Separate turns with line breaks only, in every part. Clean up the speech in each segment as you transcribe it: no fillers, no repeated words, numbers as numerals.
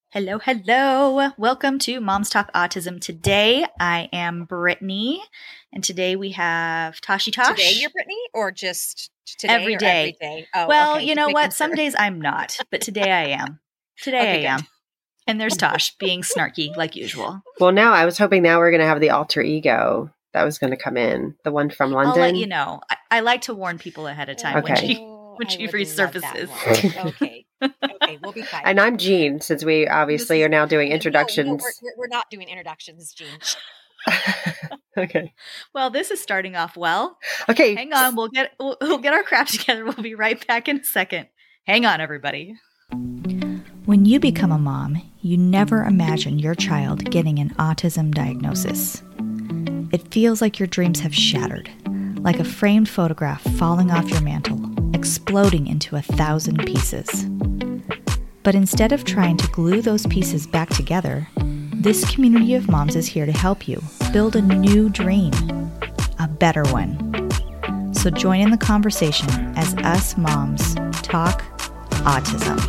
Hello, hello. Welcome to Moms Talk Autism. Today I am Brittany, and today we have Tashi Tosh.
Today you're Brittany, or just today?
Every day.
Every day? Oh,
well,
okay.
You know what? Some days I'm not, but today I am. Today I am. And there's Tosh being snarky like usual.
Well, now I was hoping now we're going to have the alter ego that was going to come in, the one from London.
I'll let you know. I like to warn people ahead of time when she resurfaces.
Okay. Okay, we'll be fine.
And I'm Jean, since we obviously are now doing introductions.
No, we're not doing introductions, Jean.
Okay.
Well, this is starting off well.
Okay.
Hang on. We'll get our crap together. We'll be right back in a second. Hang on, everybody. When you become a mom, you never imagine your child getting an autism diagnosis. It feels like your dreams have shattered, like a framed photograph falling off your mantle, exploding into 1,000 pieces. But instead of trying to glue those pieces back together, this community of moms is here to help you build a new dream, a better one. So join in the conversation as us moms talk autism.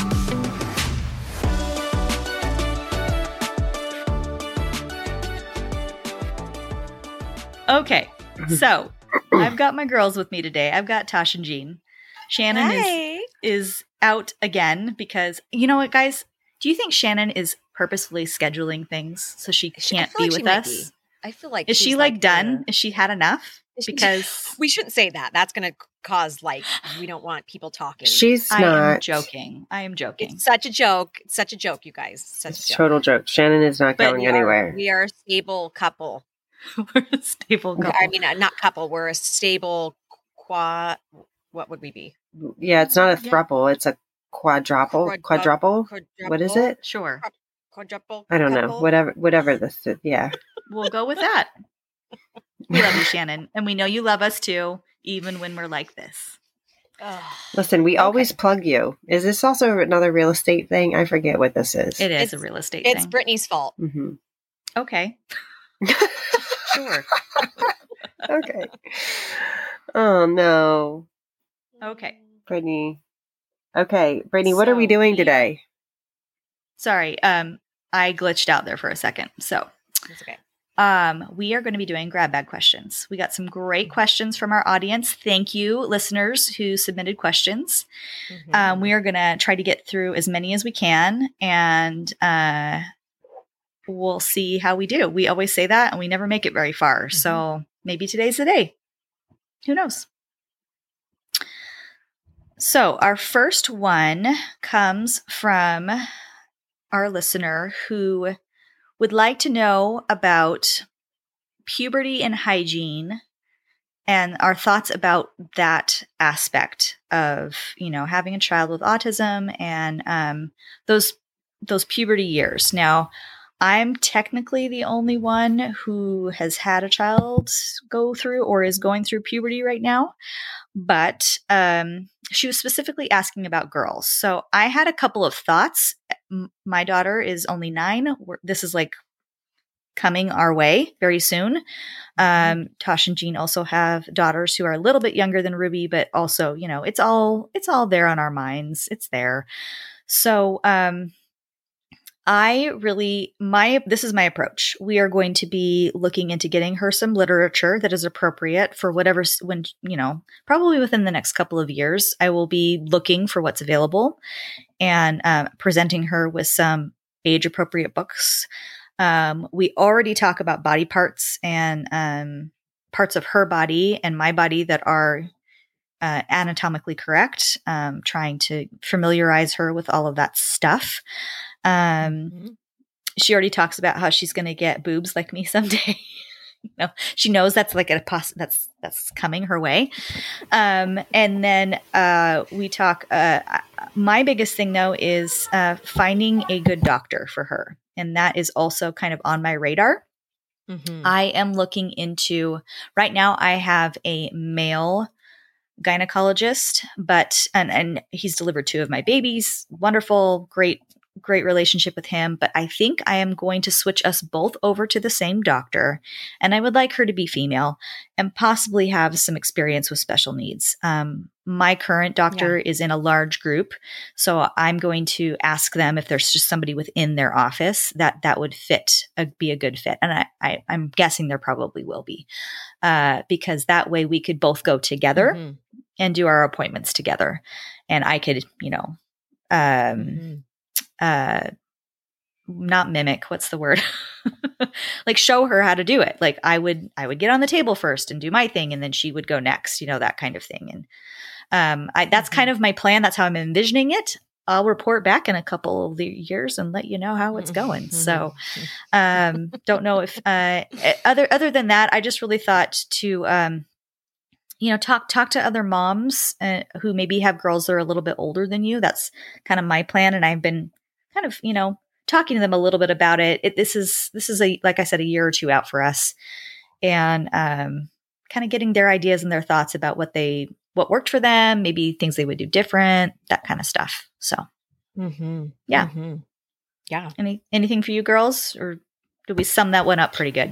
Okay, so I've got my girls with me today. I've got Tosh and Jean. Shannon is out again because, you know what, guys? Do you think Shannon is purposefully scheduling things so she can't be with us?
I feel like
is she done? Is she had enough? Because
we shouldn't say that. That's going to cause we don't want people talking.
She's not.
I am joking.
It's such a joke. It's such a joke, you guys.
It's a total joke. Shannon is not going anywhere.
We are a stable couple.
We're a stable couple.
I mean, not couple. We're a stable quad. What would we be?
Yeah, it's not a throuple. It's a quadruple. What is it?
Sure.
Quadruple.
I don't know. Whatever this is. Yeah.
We'll go with that. We love you, Shannon. And we know you love us too, even when we're like this.
Listen, we always plug you. Is this also another real estate thing? I forget what this is.
It is a real estate thing.
It's Brittany's fault.
Mm-hmm.
Okay. Sure.
Okay. Oh, no.
Okay.
Brittany. Okay. Brittany, what are we doing today?
Sorry. I glitched out there for a second. So
it's okay.
We are going to be doing grab bag questions. We got some great questions from our audience. Thank you, listeners who submitted questions. Mm-hmm. We are going to try to get through as many as we can, and we'll see how we do. We always say that, and we never make it very far. Mm-hmm. So maybe today's the day. Who knows? So our first one comes from our listener who would like to know about puberty and hygiene and our thoughts about that aspect of, having a child with autism and those puberty years. Now, I'm technically the only one who has had a child go through or is going through puberty right now, but she was specifically asking about girls. So I had a couple of thoughts. My daughter is only 9. This is coming our way very soon. Tosh and Jean also have daughters who are a little bit younger than Ruby, but also, it's all there on our minds. It's there. So this is my approach. We are going to be looking into getting her some literature that is appropriate for probably within the next couple of years. I will be looking for what's available and presenting her with some age appropriate books. We already talk about body parts and parts of her body and my body that are anatomically correct, trying to familiarize her with all of that stuff. She already talks about how she's going to get boobs like me someday. She knows that's that's coming her way. And then we talk. My biggest thing though is finding a good doctor for her, and that is also kind of on my radar. Mm-hmm. I am looking into right now. I have a male gynecologist, and he's delivered 2 of my babies. Wonderful, great relationship with him, but I think I am going to switch us both over to the same doctor, and I would like her to be female and possibly have some experience with special needs. my current doctor is in a large group, so I'm going to ask them if there's just somebody within their office that would be a good fit. And I'm guessing there probably will be, because that way we could both go together and do our appointments together. And I could, not mimic, what's the word? Like show her how to do it. Like I would get on the table first and do my thing, and then she would go next, that kind of thing. And that's kind of my plan. That's how I'm envisioning it. I'll report back in a couple of years and let you know how it's going. So, don't know if, other than that, I just really thought to, talk to other moms who maybe have girls that are a little bit older than you. That's kind of my plan. And I've been kind of, talking to them a little bit about it. This is like I said, a year or two out for us, and kind of getting their ideas and their thoughts about what worked for them, maybe things they would do different, that kind of stuff. So, yeah. Anything for you girls, or did we sum that one up pretty good?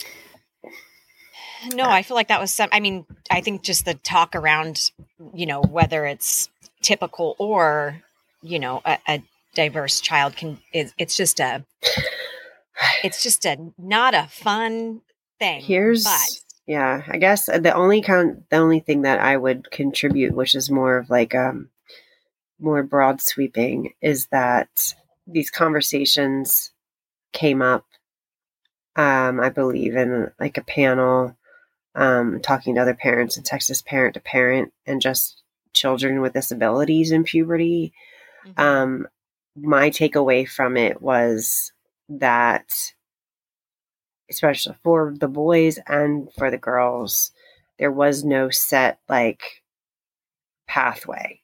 No, I feel like that was I think just the talk around, whether it's typical or, a diverse child it's just a not a fun thing.
I guess the only thing that I would contribute, which is more of like more broad sweeping, is that these conversations came up, I believe, in like a panel, talking to other parents in Texas, parent to parent, and just children with disabilities in puberty. My takeaway from it was that, especially for the boys and for the girls, there was no set pathway.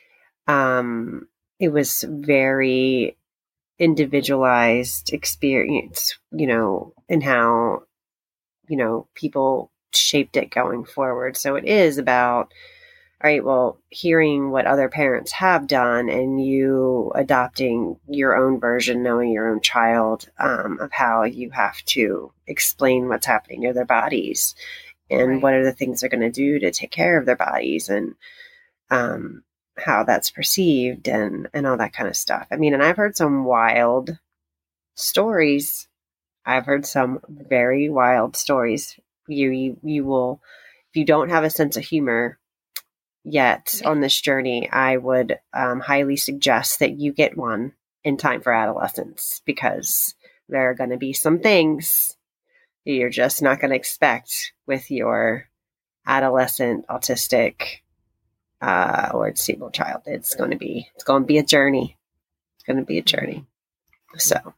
It was very individualized experience, and how, people shaped it going forward. So it is about, all right, well, hearing what other parents have done and you adopting your own version, knowing your own child, of how you have to explain what's happening to their bodies and what are the things they're going to do to take care of their bodies, and how that's perceived and all that kind of stuff. I mean, and I've heard some wild stories. I've heard some very wild stories. You will, if you don't have a sense of humor yet on this journey, I would highly suggest that you get one in time for adolescence, because there are going to be some things you're just not going to expect with your adolescent, autistic, or disabled child. It's going to be a journey. It's going to be a journey. So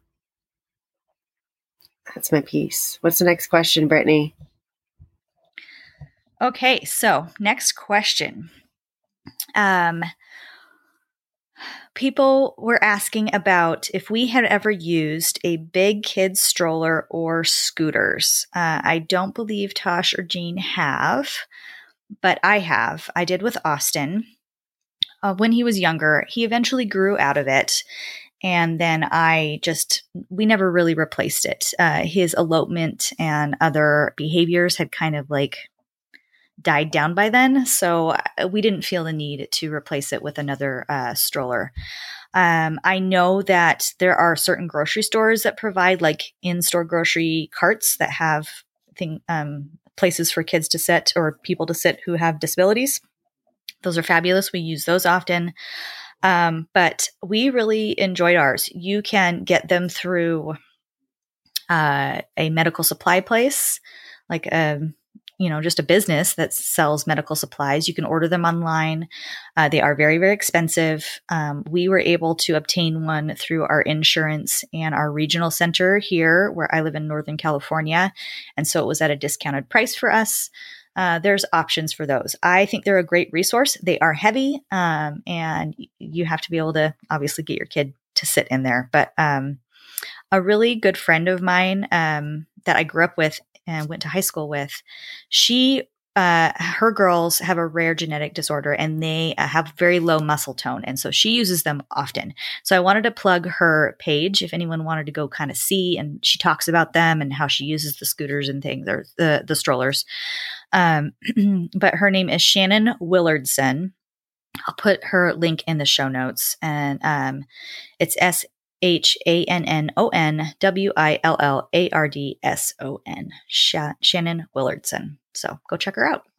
that's my piece. What's the next question, Brittany?
Okay, so next question. People were asking about if we had ever used a big kid's stroller or scooters. I don't believe Tosh or Jean have, but I have. I did with Austin. When he was younger, he eventually grew out of it. And then we never really replaced it. His elopement and other behaviors had kind of died down by then. So we didn't feel the need to replace it with another stroller. I know that there are certain grocery stores that provide in-store grocery carts that have places for kids to sit or people to sit who have disabilities. Those are fabulous. We use those often. But we really enjoyed ours. You can get them through a medical supply place, just a business that sells medical supplies. You can order them online. They are very, very expensive. We were able to obtain one through our insurance and our regional center here where I live in Northern California. And so it was at a discounted price for us. There's options for those. I think they're a great resource. They are heavy, and you have to be able to obviously get your kid to sit in there. But a really good friend of mine that I grew up with and went to high school with, her girls have a rare genetic disorder and they have very low muscle tone. And so she uses them often. So I wanted to plug her page if anyone wanted to go kind of see, and she talks about them and how she uses the scooters and things, or the strollers. But her name is Shannon Willardson. I'll put her link in the show notes, and it's ShannonWillardson. Shannon Willardson. So go check her out.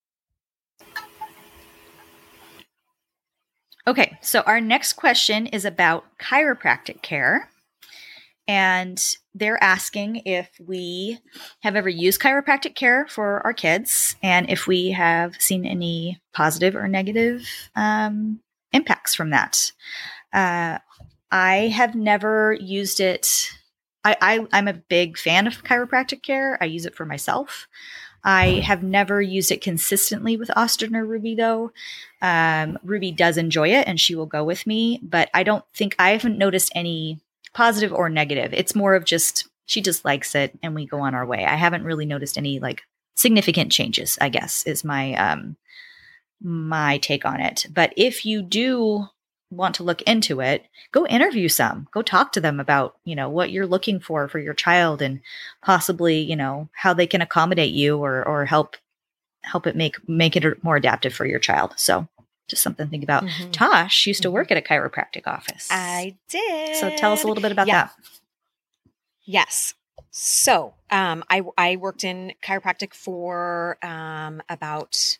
Okay, so our next question is about chiropractic care. And they're asking if we have ever used chiropractic care for our kids and if we have seen any positive or negative impacts from that. I have never used it. I'm a big fan of chiropractic care. I use it for myself. I have never used it consistently with Austin or Ruby, though. Ruby does enjoy it and she will go with me, but I haven't noticed any positive or negative. It's more of just, she just likes it and we go on our way. I haven't really noticed any like significant changes, I guess, is my, my take on it. But if you do want to look into it, go interview some, go talk to them about, what you're looking for your child and possibly, how they can accommodate you or help it make it more adaptive for your child. So just something to think about. Mm-hmm. Tosh used to work at a chiropractic office.
I did.
So tell us a little bit about that.
Yes. So I worked in chiropractic for about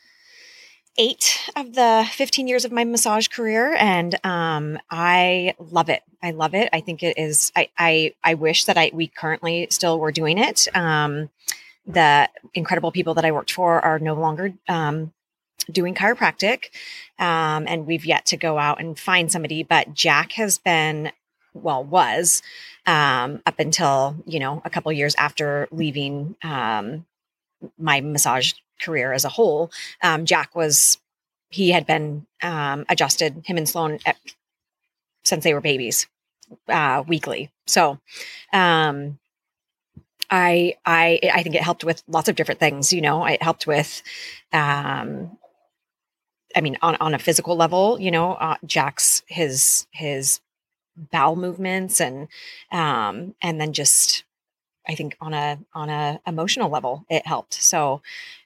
8 of the 15 years of my massage career. And I love it. I love it. I think it is, I wish that we currently still were doing it. The incredible people that I worked for are no longer doing chiropractic. And we've yet to go out and find somebody, but Jack has been, was up until, a couple of years after leaving my massage career as a whole. Jack he had been adjusted, him and Sloan, since they were babies, weekly. So I think it helped with lots of different things. It helped with, on a physical level, Jack's his bowel movements and then just, I think on a emotional level, it helped. So,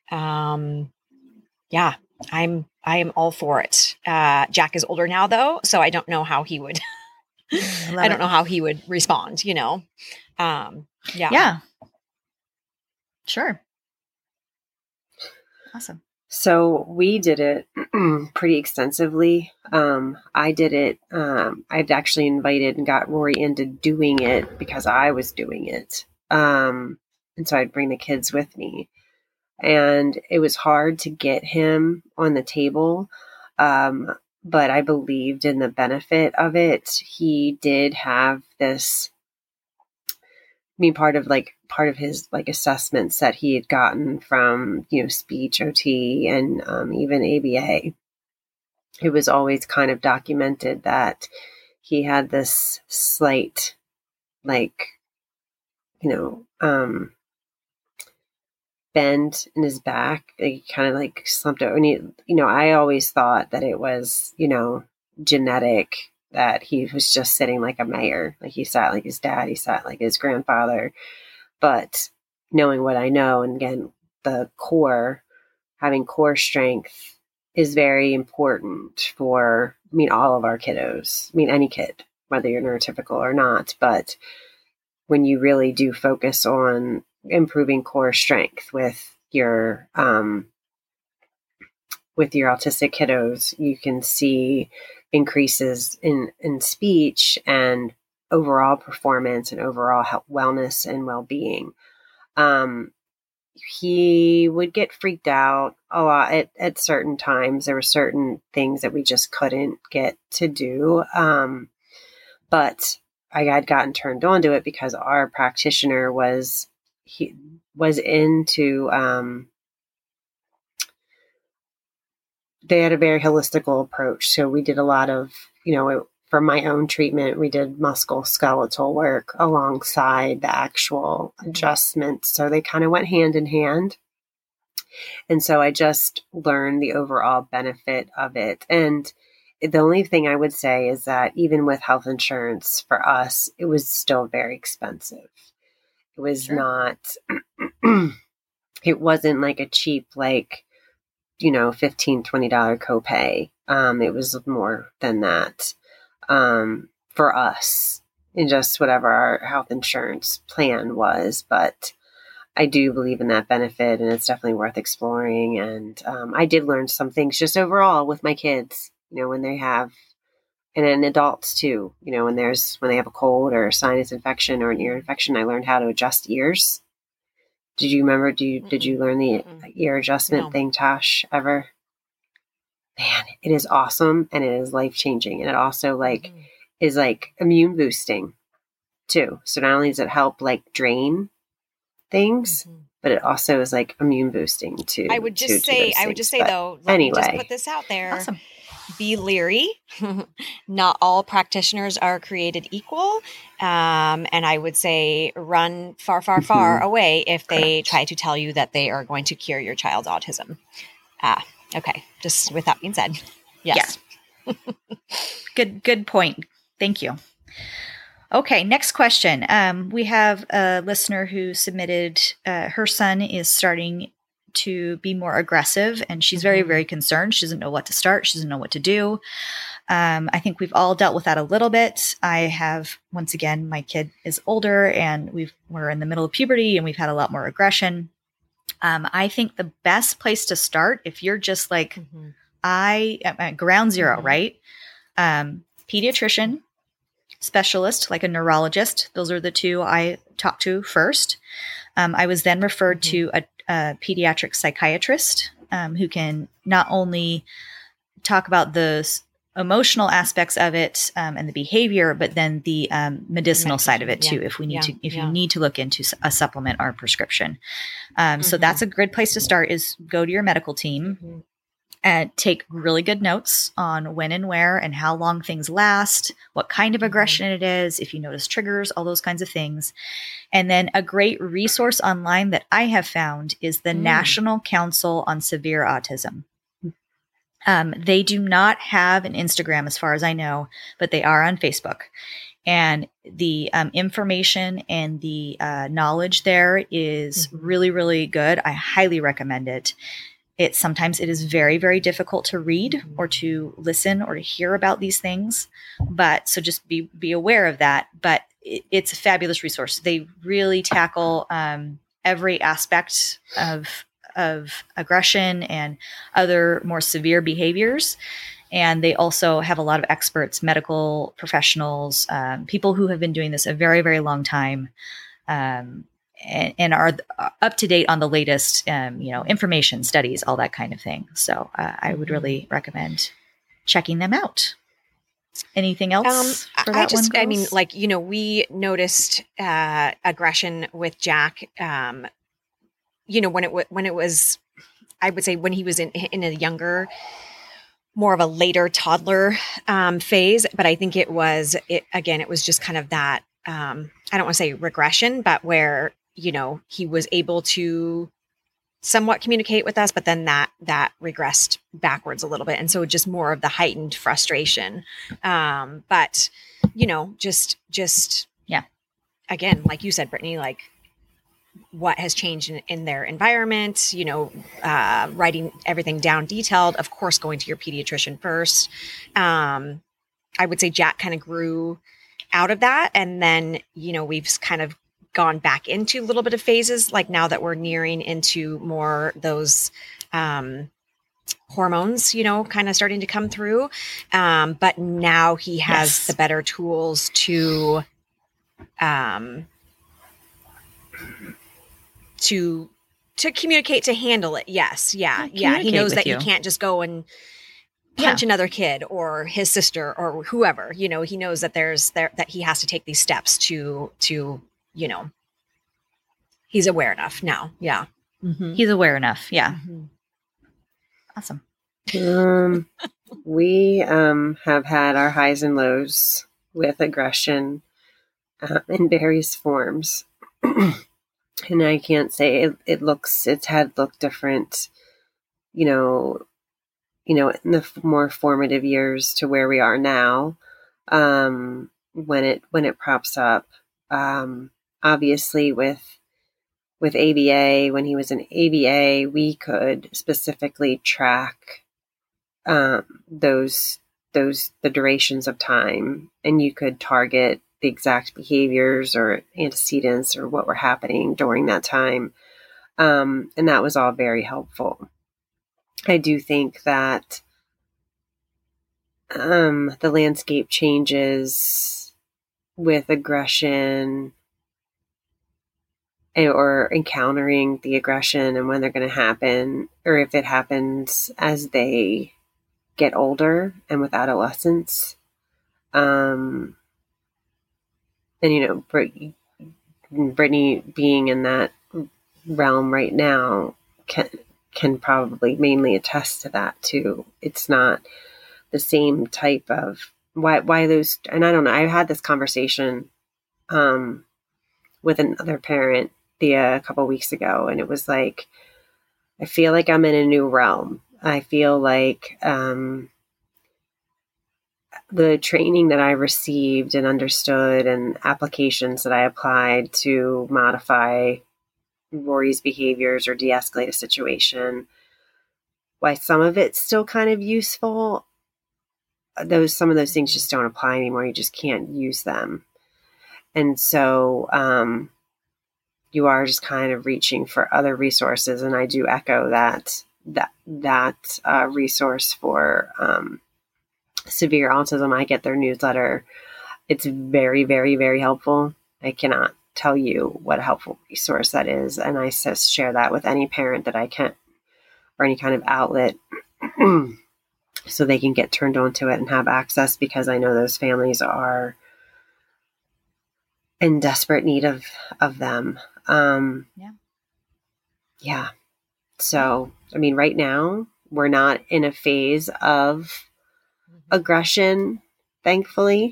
yeah, I am all for it. Jack is older now though, so I don't know how he would, I don't know how he would respond, Yeah.
Yeah. Sure. Awesome.
So we did it pretty extensively. I did it. I'd actually invited and got Rory into doing it because I was doing it. And so I'd bring the kids with me. And it was hard to get him on the table. But I believed in the benefit of it. He did have this, part of his assessments that he had gotten from, speech OT and even ABA. It was always kind of documented that he had this slight, bend in his back. He kind of slumped over. And I always thought that it was, genetic, that he was just sitting like a mayor. Like he sat like his dad, he sat like his grandfather. But knowing what I know, and again, having core strength is very important for, all of our kiddos. Any kid, whether you're neurotypical or not. But when you really do focus on improving core strength with your autistic kiddos, you can see increases in speech and overall performance and overall health, wellness and well-being. He would get freaked out a lot at certain times. There were certain things that we just couldn't get to do. But I had gotten turned on to it because our practitioner was into, they had a very holistical approach. So we did a lot of, for my own treatment, we did musculoskeletal work alongside the actual adjustments. So they kind of went hand in hand. And so I just learned the overall benefit of it. And the only thing I would say is that even with health insurance for us, it was still very expensive. It was not, it wasn't like a cheap, $15-$20 copay. It was more than that for us in just whatever our health insurance plan was. But I do believe in that benefit, and it's definitely worth exploring. And I did learn some things just overall with my kids, when they have, and in adults too, when they have a cold or a sinus infection or an ear infection, I learned how to adjust ears. Did you remember? Did you learn the ear adjustment thing, Tosh, ever? Man, it is awesome, and it is life-changing. And it also is immune boosting too. So not only does it help drain things, but it also is immune boosting too.
I would just say though, let me just put this out there.
Awesome.
Be leery. Not all practitioners are created equal. And I would say run far, far, far away if they try to tell you that they are going to cure your child's autism. Okay. Just with that being said. Yes.
Yeah. Good point. Thank you. Okay, next question. We have a listener who submitted, her son is starting to be more aggressive, and she's very, very concerned. She doesn't know what to start. She doesn't know what to do. I think we've all dealt with that a little bit. I have, once again, my kid is older, and we're in the middle of puberty, and we've had a lot more aggression. I think the best place to start, if you're just at ground zero, right? Pediatrician, specialist, like a neurologist. Those are the two I talked to first. I was then referred to a pediatric psychiatrist who can not only talk about the emotional aspects of it and the behavior, but then the medicinal side of it too. If we need you need to look into a supplement or a prescription. So that's a good place to start, is go to your medical team and take really good notes on when and where and how long things last, what kind of aggression it is, if you notice triggers, all those kinds of things. And then a great resource online that I have found is the National Council on Severe Autism. They do not have an Instagram as far as I know, but they are on Facebook. And the information and the knowledge there is really, really good. I highly recommend it. Sometimes it is very, very difficult to read or to listen or to hear about these things. But so just be aware of that. But it's a fabulous resource. They really tackle every aspect of aggression and other more severe behaviors. And they also have a lot of experts, medical professionals, people who have been doing this a very, very long time. And are up to date on the latest, information, studies, all that kind of thing. So I would really recommend checking them out. Anything else for that one, girls?
We noticed aggression with Jack. When it was, I would say when he was in a younger, more of a later toddler phase. But I think it was just kind of that. I don't want to say regression, but where he was able to somewhat communicate with us, but then that regressed backwards a little bit. And so just more of the heightened frustration. But again, like you said, Brittany, what has changed in their environment, writing everything down detailed, of course, going to your pediatrician first. I would say Jack kind of grew out of that. And then, we've kind of gone back into a little bit of phases, like now that we're nearing into more those hormones, kind of starting to come through. But now he has the better tools to communicate, to handle it. Yes. Yeah. Yeah. He knows that you can't just go and punch another kid or his sister or whoever, he knows that that he has to take these steps to he's aware enough now. Yeah.
Mm-hmm. He's aware enough. Yeah. Mm-hmm. Awesome.
We have had our highs and lows with aggression in various forms. And I can't say it's had looked different, in the more formative years to where we are now, when it props up, obviously with with ABA, when he was in ABA, we could specifically track those the durations of time, and you could target the exact behaviors or antecedents or what were happening during that time. And that was all very helpful. I do think that the landscape changes with aggression or encountering the aggression and when they're going to happen, or if it happens as they get older and with adolescence. And, Brittany being in that realm right now can probably mainly attest to that too. It's not the same type of why those, and I don't know. I had this conversation with another parent a couple weeks ago, and it was like, I feel like I'm in a new realm. I feel like the training that I received and understood and applications that I applied to modify Rory's behaviors or de-escalate a situation, why some of it's still kind of useful, some of those things just don't apply anymore. You just can't use them. And so you are just kind of reaching for other resources. And I do echo that resource for severe autism. I get their newsletter. It's very, very, very helpful. I cannot tell you what a helpful resource that is. And I just share that with any parent that I can, or any kind of outlet, so they can get turned on to it and have access, because I know those families are in desperate need of them. Yeah. So, I mean, right now we're not in a phase of aggression, thankfully.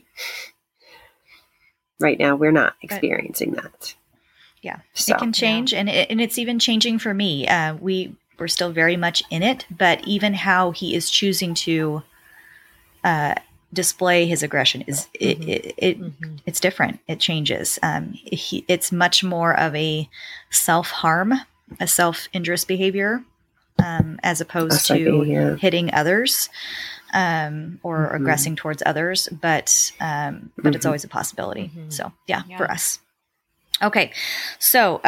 Right now we're not experiencing that.
Yeah. So, it can change. Yeah. And it's even changing for me. We're still very much in it, but even how he is choosing to display his aggression is it's different. It changes. It's much more of a self-harm, a self-injurious behavior, as opposed to hitting others or aggressing towards others. But it's always a possibility. So yeah, for us. Okay, so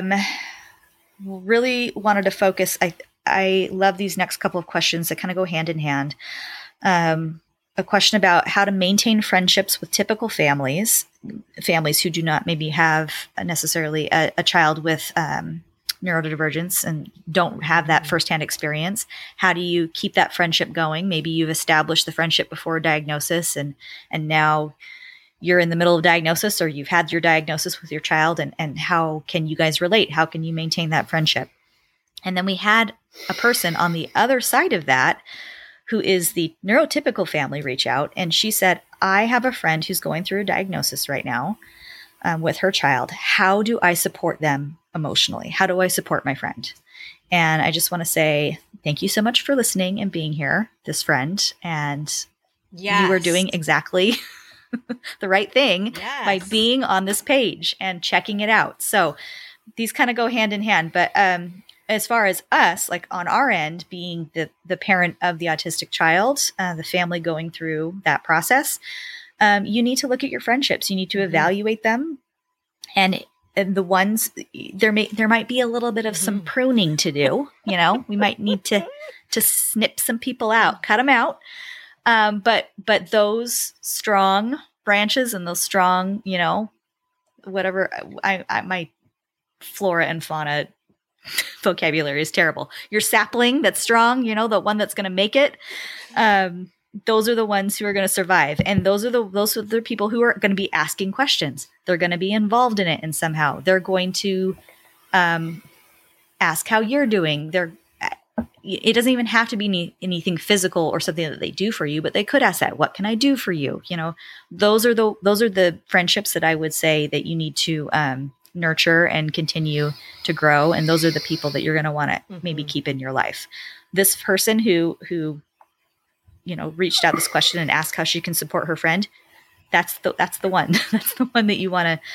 really wanted to focus. I love these next couple of questions that kind of go hand in hand. A question about how to maintain friendships with typical families who do not maybe have necessarily a child with neurodivergence and don't have that firsthand experience. How do you keep that friendship going? Maybe you've established the friendship before diagnosis, and now you're in the middle of diagnosis, or you've had your diagnosis with your child, and how can you guys relate? How can you maintain that friendship? And then we had a person on the other side of that who is the neurotypical family reach out. And she said, I have a friend who's going through a diagnosis right now with her child. How do I support them emotionally? How do I support my friend? And I just want to say thank you so much for listening and being here, this friend. And you are doing exactly the right thing by being on this page and checking it out. So these kind of go hand in hand. But as far as us, like on our end, being the parent of the autistic child, the family going through that process, you need to look at your friendships. You need to evaluate them. And the ones, there might be a little bit of some pruning to do. We might need to snip some people out, cut them out. But those strong branches and those strong, whatever, my flora and fauna vocabulary is terrible. Your sapling that's strong, the one that's going to make it. Those are the ones who are going to survive. And those are the people who are going to be asking questions. They're going to be involved in it. And somehow they're going to, ask how you're doing. It doesn't even have to be anything physical or something that they do for you, but they could ask that. What can I do for you? Those are the friendships that I would say that you need to, nurture and continue to grow. And those are the people that you're going to want to maybe keep in your life. This person who reached out this question and asked how she can support her friend, that's the one. That's the one that you want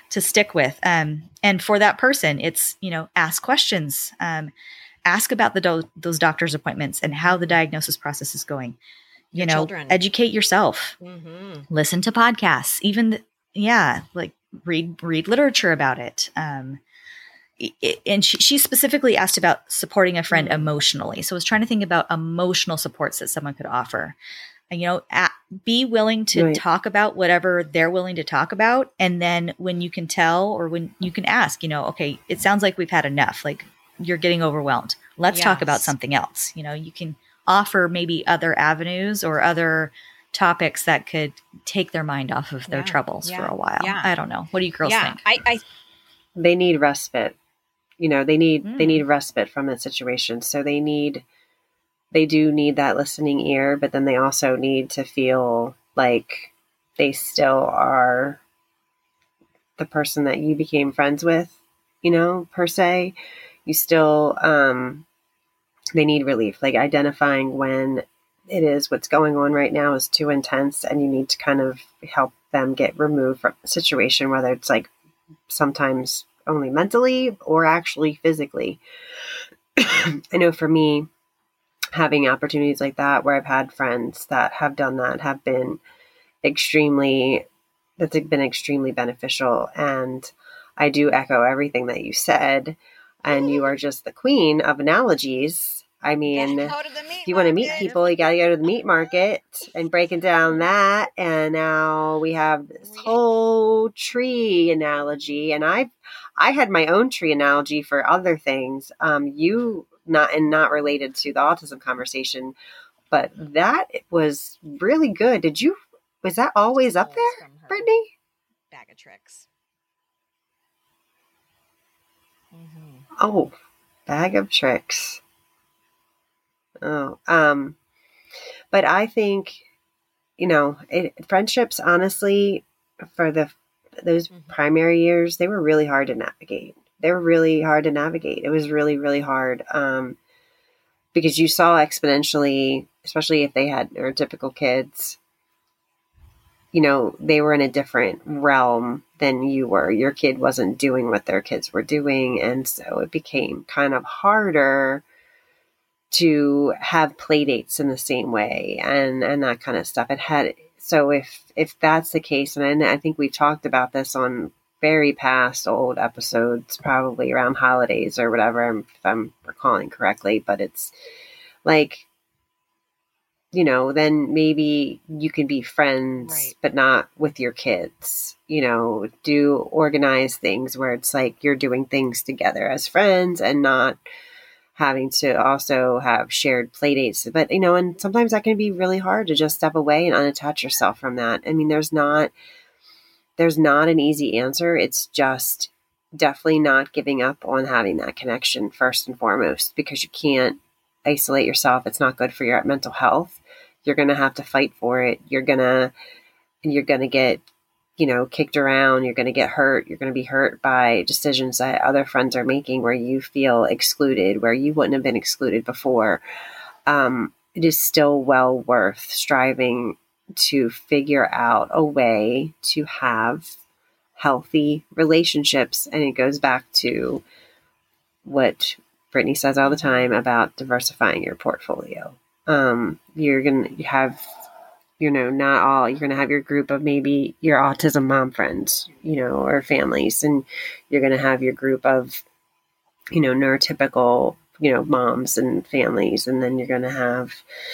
to stick with. And for that person, it's, ask questions, ask about those doctor's appointments and how the diagnosis process is going.
Your children.
Educate yourself, listen to podcasts, even, like read literature about it. And she specifically asked about supporting a friend emotionally. So I was trying to think about emotional supports that someone could offer. And, be willing to talk about whatever they're willing to talk about. And then when you can tell, or when you can ask, okay, it sounds like we've had enough. Like, you're getting overwhelmed. Let's talk about something else. You can offer maybe other avenues or other topics that could take their mind off of their troubles for a while. I don't know. What do you girls think?
They need respite. They need respite from that situation. So they do need that listening ear, but then they also need to feel like they still are the person that you became friends with, per se. You still, they need relief, like identifying when it is what's going on right now is too intense and you need to kind of help them get removed from the situation, whether it's like sometimes only mentally or actually physically. I know for me, having opportunities like that where I've had friends that have done that have been extremely beneficial. And I do echo everything that you said. And you are just the queen of analogies. I mean, if you want to meet people, you got to go to the meat market and breaking down that. And now we have this whole tree analogy. And I had my own tree analogy for other things. Not related to the autism conversation, but that was really good. Was that always up there, Brittany?
Bag of tricks.
Oh, bag of tricks. Oh, but I think, friendships, honestly, for those primary years, they were really hard to navigate. It was really, really hard. Because you saw exponentially, especially if they had neurotypical kids, they were in a different realm than you were. Your kid wasn't doing what their kids were doing. And so it became kind of harder to have play dates in the same way and that kind of stuff. So if that's the case, and I think we've talked about this on very past old episodes, probably around holidays or whatever, if I'm recalling correctly, but it's like, then maybe you can be friends, but not with your kids, do organize things where it's like you're doing things together as friends and not having to also have shared play dates. But, and sometimes that can be really hard to just step away and unattach yourself from that. I mean, there's not an easy answer. It's just definitely not giving up on having that connection first and foremost, because you can't isolate yourself. It's not good for your mental health. You're going to have to fight for it. You're going to get, kicked around. You're going to get hurt. You're going to be hurt by decisions that other friends are making where you feel excluded, where you wouldn't have been excluded before. It is still well worth striving to figure out a way to have healthy relationships. And it goes back to what Brittany says all the time about diversifying your portfolio. You're going to have, not all, you're going to have your group of maybe your autism mom friends, or families, and you're going to have your group of, neurotypical, moms and families. And then you're going to have,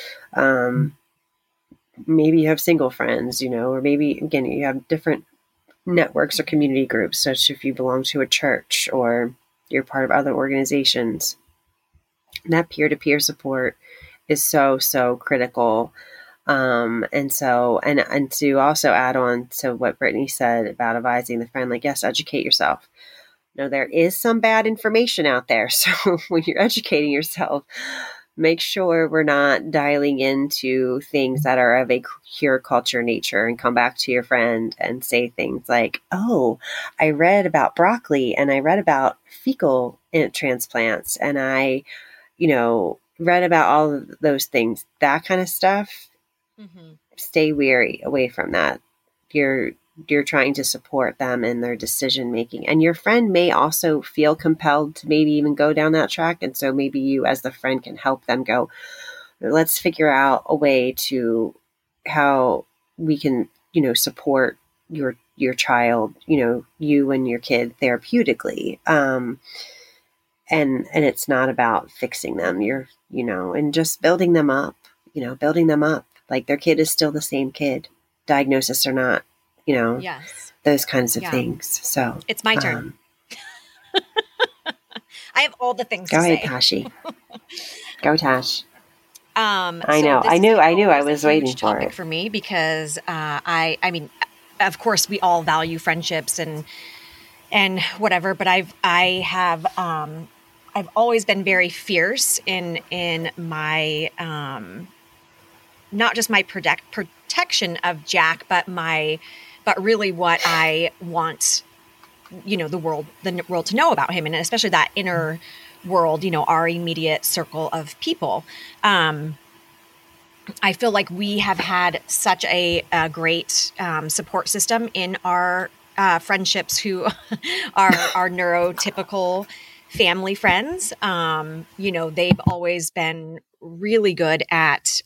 maybe you have single friends, or maybe, again, you have different networks or community groups, such if you belong to a church or you're part of other organizations. That peer-to-peer support is so, so critical. And to also add on to what Brittany said about advising the friend, like, yes, educate yourself. No, there is some bad information out there. So when you're educating yourself, make sure we're not dialing into things that are of a pure culture nature and come back to your friend and say things like, oh, I read about broccoli and I read about fecal transplants and I, read about all of those things, that kind of stuff. Stay away from that. You're you're trying to support them in their decision making. And your friend may also feel compelled to maybe even go down that track. And so maybe you as the friend can help them go, let's figure out a way to how we can, support your child, you and your kid therapeutically. And it's not about fixing them. And just building them up, like their kid is still the same kid, diagnosis or not,
Yes.
those kinds of things. So
it's my turn. I have all the things
go
to
ahead,
say.
Tashi. Go Tash.
I
know. I knew I was waiting for
topic
it.
for me because I mean, of course, we all value friendships and whatever, but I've always been very fierce in my not just my protection of Jack, but really what I want, the world to know about him, and especially that inner world, our immediate circle of people. I feel like we have had such a great support system in our friendships who are neurotypical family friends. They've always been really good at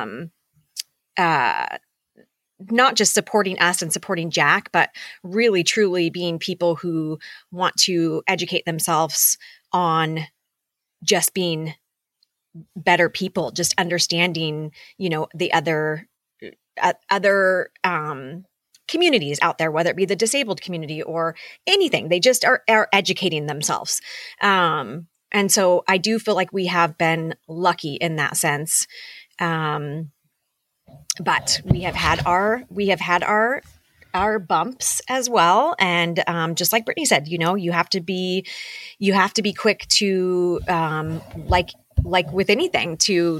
not just supporting us and supporting Jack, but really truly being people who want to educate themselves on just being better people, just understanding, the other communities out there, whether it be the disabled community or anything. They just are educating themselves. And so I do feel like we have been lucky in that sense. But we have had our bumps as well. And just like Brittany said, you have to be quick to like with anything to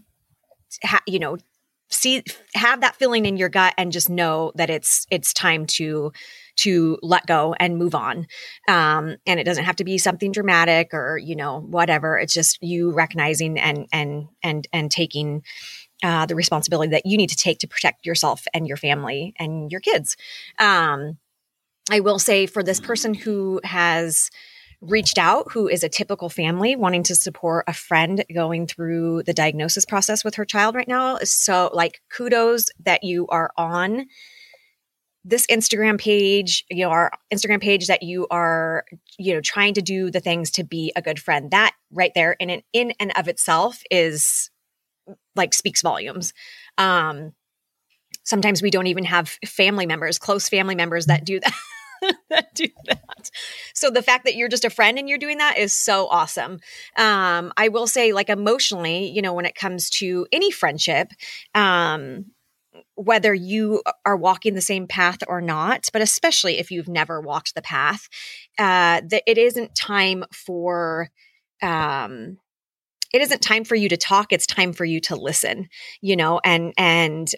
have that feeling in your gut and just know that it's time to let go and move on. And it doesn't have to be something dramatic or, whatever. It's just you recognizing and taking the responsibility that you need to take to protect yourself and your family and your kids. I will say for this person who has reached out, who is a typical family wanting to support a friend going through the diagnosis process with her child right now. So kudos that you are on this Instagram page, our Instagram page, that you are, trying to do the things to be a good friend. That right there in and of itself is speaks volumes. Sometimes we don't even have close family members that do that. So the fact that you're just a friend and you're doing that is so awesome. I will say emotionally, when it comes to any friendship, whether you are walking the same path or not, but especially if you've never walked the path, that it isn't time for you to talk. It's time for you to listen, and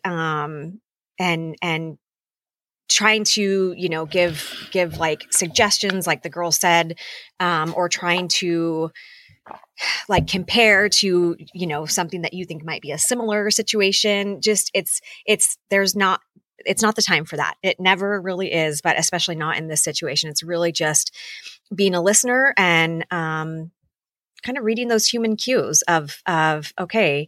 trying to, give suggestions, like the girl said, or trying to compare to, something that you think might be a similar situation. Just it's not the time for that. It never really is, but especially not in this situation. It's really just being a listener and, kind of reading those human cues of, okay,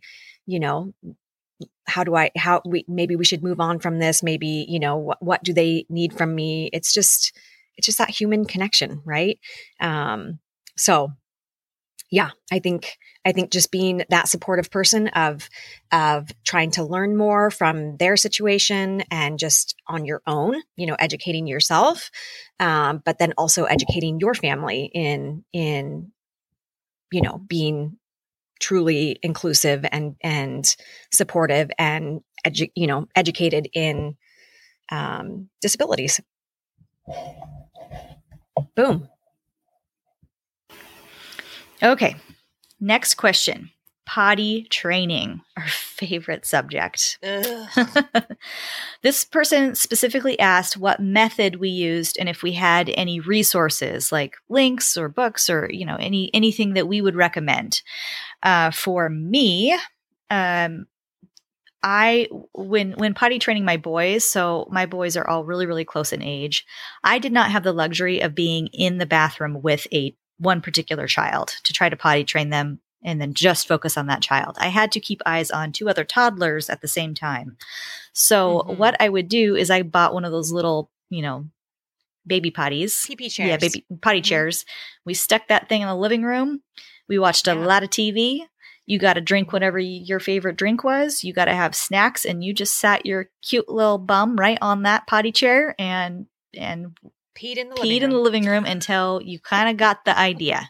maybe we should move on from this. Maybe, what do they need from me? It's just that human connection. Right. So yeah, I think just being that supportive person of trying to learn more from their situation and just on your own, educating yourself, but then also educating your family in being truly inclusive and supportive and educated in disabilities. Boom.
Okay. Next question. Potty training, our favorite subject. This person specifically asked what method we used and if we had any resources like links or books or, anything that we would recommend. For me, when potty training my boys, so my boys are all really, really close in age, I did not have the luxury of being in the bathroom with one particular child to try to potty train them and then just focus on that child. I had to keep eyes on 2 other toddlers at the same time. So what I would do is I bought one of those little, baby potties.
PP chairs.
Yeah, baby potty chairs. We stuck that thing in the living room. We watched a lot of TV. You got to drink whatever your favorite drink was. You got to have snacks, and you just sat your cute little bum right on that potty chair and
peed in
the living room until you kind of got the idea.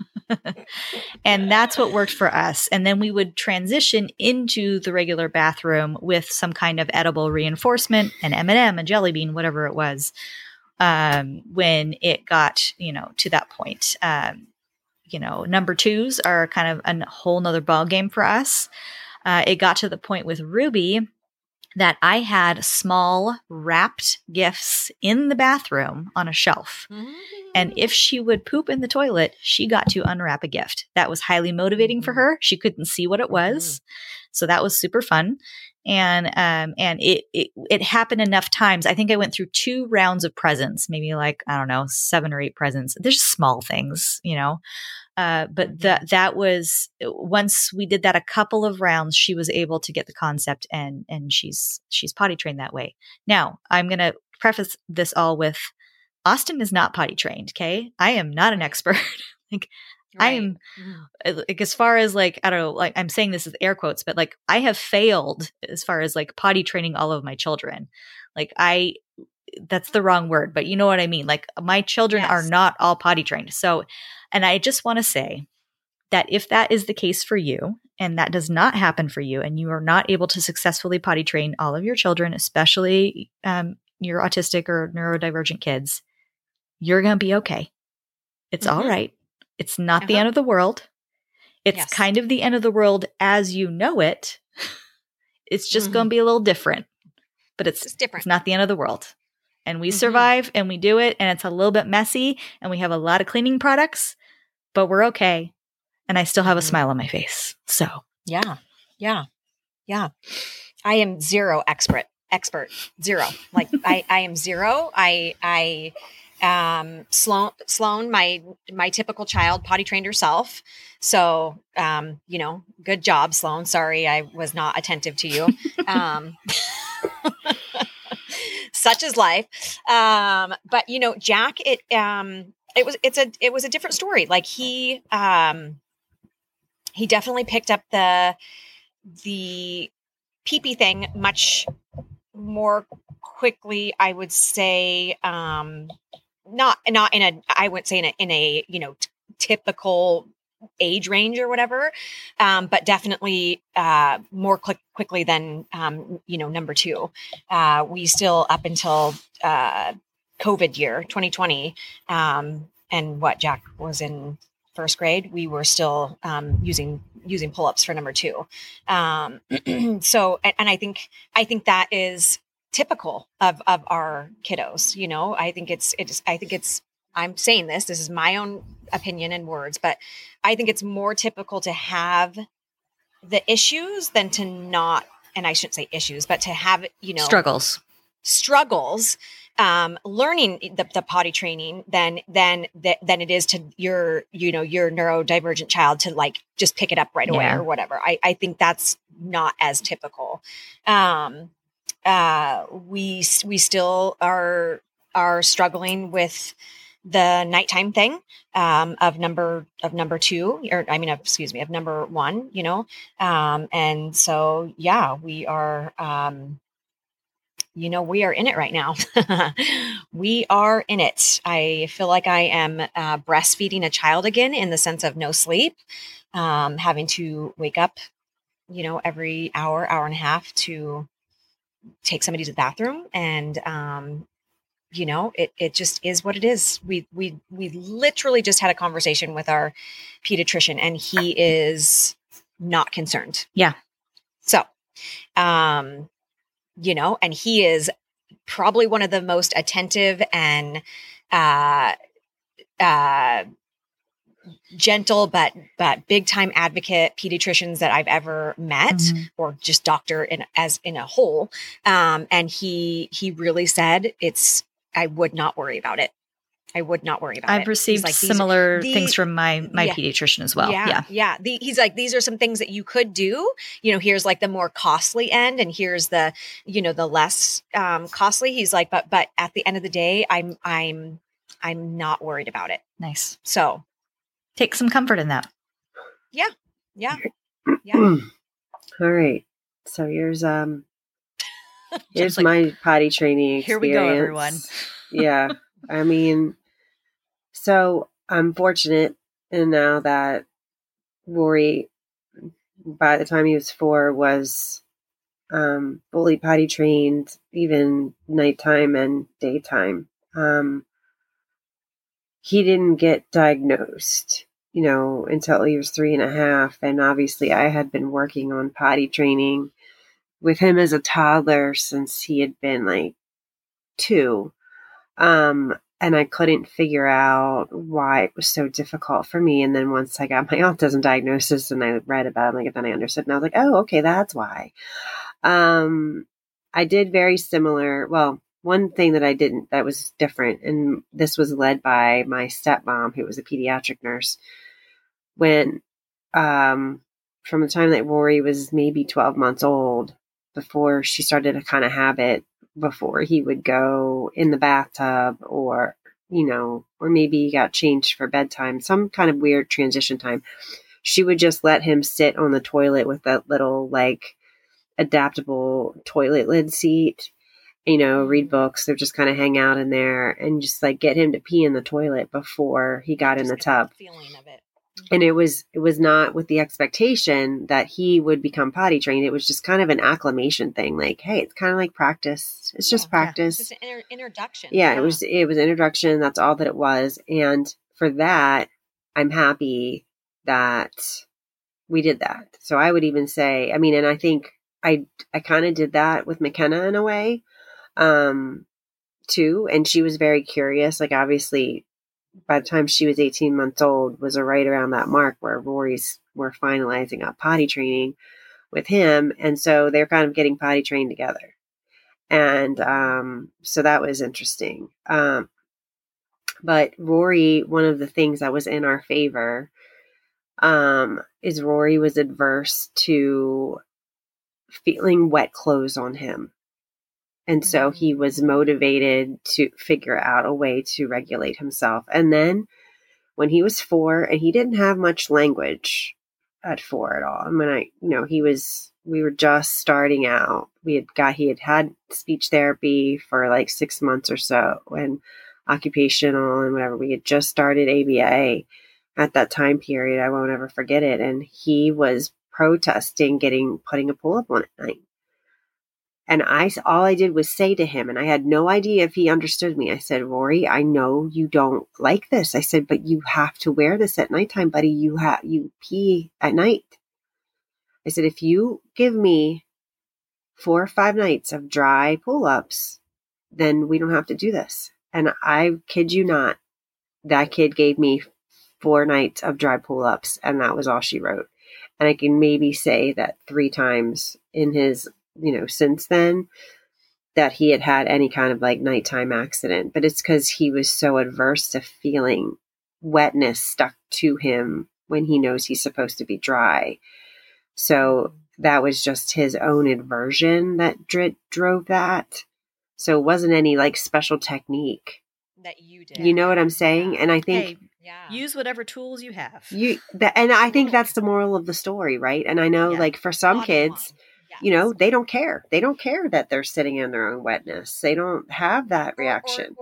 And that's what worked for us. And then we would transition into the regular bathroom with some kind of edible reinforcement, an M&M, a jelly bean, whatever it was, when it got, to that point. Number 2s are kind of a whole nother ball game for us. It got to the point with Ruby that I had small wrapped gifts in the bathroom on a shelf. And if she would poop in the toilet, she got to unwrap a gift. That was highly motivating for her. She couldn't see what it was. So that was super fun. And it happened enough times. I think I went through 2 rounds of presents, maybe 7 or 8 presents. They're just small things, but that was, once we did that a couple of rounds, she was able to get the concept, and she's potty trained that way. Now, I'm going to preface this all with, Austin is not potty trained. Okay. I am not an expert. I am as far as I don't know, I'm saying this with air quotes, but I have failed as far as potty training all of my children. That's the wrong word, but you know what I mean? My children are not all potty trained. So, and I just want to say that if that is the case for you, and that does not happen for you, and you are not able to successfully potty train all of your children, especially your autistic or neurodivergent kids, you're going to be okay. It's all right. It's not the end of the world. It's kind of the end of the world as you know it. It's just going to be a little different, but it's different. It's not the end of the world. And we survive and we do it, and it's a little bit messy, and we have a lot of cleaning products, but we're okay. And I still have a smile on my face. So
yeah. I am zero expert, zero. I am zero. Sloan, my typical child, potty trained herself. So, good job, Sloan. Sorry, I was not attentive to you. Such is life. But Jack, it was a different story. He definitely picked up the pee-pee thing much more quickly, I would say. Not in a, I wouldn't say in a typical age range or whatever, but definitely more quickly than number 2. We still, up until COVID year 2020, and what, Jack was in first grade, we were still using pull-ups for number 2. So, and I think that is typical of our kiddos. I think it's I'm saying this is my own opinion and words, but I think it's more typical to have the issues than to not, and I shouldn't say issues, but to have, struggles, learning the potty training than it is to your neurodivergent child to just pick it up right away or whatever. I think that's not as typical. We still are struggling with the nighttime thing, of number 2, of number 1, and so, we are, we are in it right now. We are in it. I feel like I am breastfeeding a child again, in the sense of no sleep, having to wake up, every hour and a half to take somebody to the bathroom. And, it just is what it is. We literally just had a conversation with our pediatrician, and he is not concerned.
Yeah.
So, and he is probably one of the most attentive and, gentle, but big time advocate pediatricians that I've ever met,
Mhm.
or just doctor as in a whole. And he really said I would not worry about it. I would not worry about it.
I've received
He's like,
similar things from my
Yeah.
pediatrician as well. Yeah.
He's like, these are some things that you could do. Here's like the more costly end, and here's the, the less costly. He's like, but at the end of the day, I'm not worried about it.
Nice.
So
Take some comfort in that.
yeah.
All right. So here's
Just
my potty training experience.
Here we go, everyone.
Yeah. I mean, so I'm fortunate, and now that Rory, by the time he was 4, was fully potty trained, even nighttime and daytime. He didn't get diagnosed, until he was 3.5. And obviously I had been working on potty training with him as a toddler since he had been like 2. And I couldn't figure out why it was so difficult for me. And then once I got my autism diagnosis and I read about it, then I understood, and I was like, oh, okay, that's why. I did very similar. Well, one thing that I didn't, that was different, and this was led by my stepmom, who was a pediatric nurse, when, from the time that Rory was maybe 12 months old, before she started a kind of habit, before he would go in the bathtub, or, or maybe he got changed for bedtime, some kind of weird transition time, she would just let him sit on the toilet with that little like adaptable toilet lid seat, read books, or just kind of hang out in there and just like get him to pee in the toilet before he got in the tub.
Feeling of it.
And it was not with the expectation that he would become potty trained. It was just kind of an acclimation thing. Like, hey, it's kind of like practice. It's just practice.
Just an introduction.
Yeah, it was introduction. That's all that it was. And for that, I'm happy that we did that. So I would even say, and I think I kind of did that with McKenna in a way, too. And she was very curious. Like, obviously, by the time she was 18 months old, was right around that mark where we're finalizing up potty training with him. And so they're kind of getting potty trained together. And so that was interesting. But Rory, one of the things that was in our favor is Rory was adverse to feeling wet clothes on him. And so he was motivated to figure out a way to regulate himself. And then when he was 4, and he didn't have much language at 4 at all. We were just starting out. He had speech therapy for like 6 months or so, and occupational and whatever. We had just started ABA at that time period. I won't ever forget it. And he was protesting putting a pull-up on at night. And all I did was say to him, and I had no idea if he understood me. I said, Rory, I know you don't like this. I said, but you have to wear this at nighttime, buddy. You pee at night. I said, if you give me 4 or 5 nights of dry pull-ups, then we don't have to do this. And I kid you not, that kid gave me 4 nights of dry pull-ups, and that was all she wrote. And I can maybe say that 3 times in his, since then, that he had any kind of like nighttime accident. But it's because he was so adverse to feeling wetness stuck to him when he knows he's supposed to be dry. So that was just his own aversion that drove that. So it wasn't any like special technique
that you did.
You know what I'm saying? And I think
use whatever tools you have.
And I think that's the moral of the story, right? And I know like for some kids, they don't care. They don't care that they're sitting in their own wetness. They don't have that reaction.